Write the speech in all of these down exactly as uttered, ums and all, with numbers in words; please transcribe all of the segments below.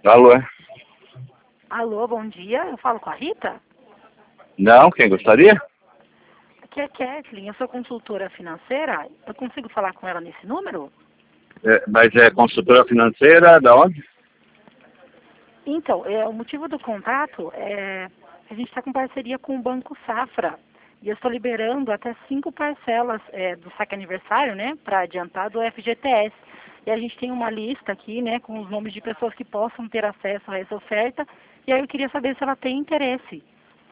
Alô? é? Alô, bom dia. Eu falo com a Rita? Não, quem gostaria? Aqui é Kathleen, eu sou consultora financeira. Eu consigo falar com ela nesse número? É, mas é consultora financeira da onde? Então, é, o motivo do contato é a gente está com parceria com o Banco Safra. E eu estou liberando até cinco parcelas é, do saque aniversário, né, para adiantar do F G T S. E a gente tem uma lista aqui, né, com os nomes de pessoas que possam ter acesso a essa oferta. E aí eu queria saber se ela tem interesse.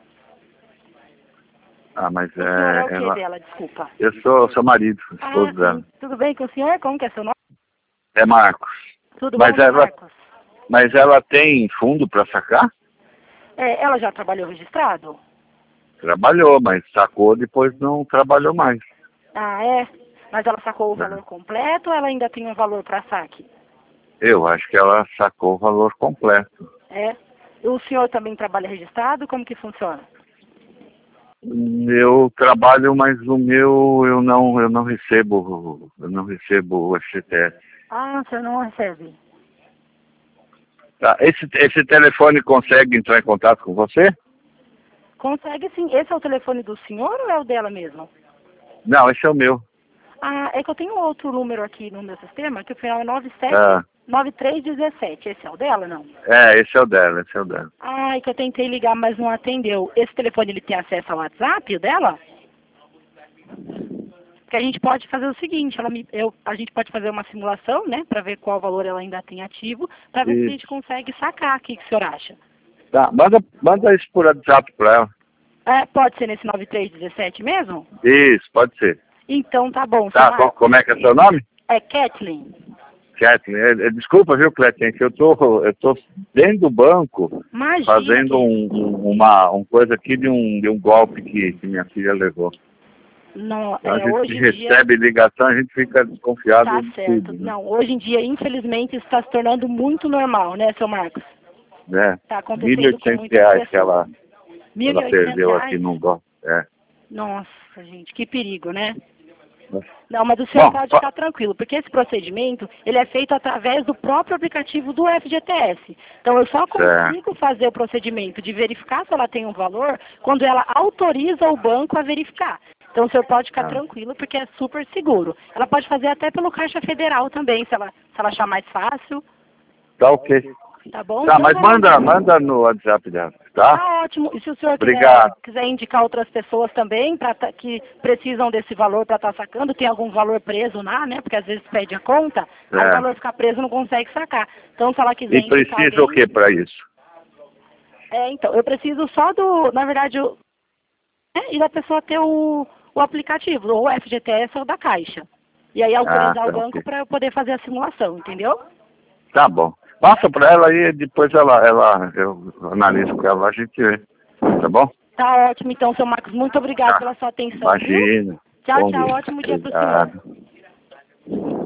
Ah, mas O senhor é o é... que Ela... dela, desculpa? Eu sou seu marido, esposo Ah, dela. sim. Tudo bem com o senhor? Como que é seu nome? É Marcos. Tudo Mas bom, seu ela, Marcos? mas ela tem fundo para sacar? É, ela já trabalhou registrado? Trabalhou, mas sacou, depois não trabalhou mais. Ah, é? Mas ela sacou o né? valor completo ou ela ainda tem um valor para saque? Eu acho que ela sacou o valor completo. É? O senhor também trabalha registrado? Como que funciona? Eu trabalho, mas o meu eu não, eu não recebo, eu não recebo o F G T S. Ah, o senhor não recebe. Tá, esse, esse telefone consegue entrar em contato com você? Consegue sim. Esse é o telefone do senhor ou é o dela mesmo? Não, esse é o meu. Ah, é que eu tenho outro número aqui no meu sistema, que o final é nove sete Ah, nove três um sete. Esse é o dela, não? é, esse é o dela, esse é o dela. Ah, é que eu tentei ligar, mas não atendeu. Esse telefone, ele tem acesso ao WhatsApp, o dela? Porque a gente pode fazer o seguinte, ela me, eu, a gente pode fazer uma simulação, né, para ver qual valor ela ainda tem ativo, para ver se a Isso. gente consegue sacar. O que, que o senhor acha? Tá, manda, manda isso por WhatsApp pra ela. É, pode ser nesse nove três um sete mesmo? Isso, pode ser. Então tá bom, seu Tá, co- Marcos. como é que é seu nome? É Kathleen. Kathleen. É, é, desculpa, viu, Kathleen, que eu tô, eu tô dentro do banco Imagina, fazendo querido. um, um, uma um coisa aqui de um, de um golpe que, que minha filha levou. Não, Então, a é, gente hoje em dia recebe ligação, a gente fica desconfiado tá de certo. tudo, né? Não, hoje em dia, infelizmente, está se tornando muito normal, né, seu Marcos? né? Tá Mil e acontecendo com oitocentos muitas reais que pessoas. ela, Mil e ela oitocentos perdeu aqui reais? num golpe. É. Nossa, gente, que perigo, né? Não, mas o senhor Bom, pode fa- ficar tranquilo, porque esse procedimento, ele é feito através do próprio aplicativo do F G T S. Então, eu só certo. consigo fazer o procedimento de verificar se ela tem um valor quando ela autoriza o banco a verificar. Então, o senhor pode ficar Ah, tranquilo, porque é super seguro. Ela pode fazer até pelo Caixa Federal também, se ela, se ela achar mais fácil, tá ok. tá bom? Tá, Então, eu mas vou manda, mandar. manda no WhatsApp dela, tá? Tá ótimo. E se o senhor quiser, Obrigado. quiser indicar outras pessoas também pra tá- que precisam desse valor para estar sacando, tem algum valor preso lá, né? Porque às vezes pede a conta, aí o É. valor fica preso e não consegue sacar. Então, se ela quiser E indicar precisa o alguém... que para isso? É, então, eu preciso só do, na verdade, o, né, e da pessoa ter o, o aplicativo, ou o F G T S ou da Caixa. E aí Ah, autorizar o tá banco ok. para eu poder fazer a simulação, entendeu? Tá bom. Passa para ela aí, depois ela, ela, eu analiso com ela, a gente vê. Tá bom? Tá ótimo, então, seu Marcos. Muito obrigado Tá. pela sua atenção, viu? Imagina. Tchau, Bom tchau. dia. Ótimo dia para o senhor. Obrigado.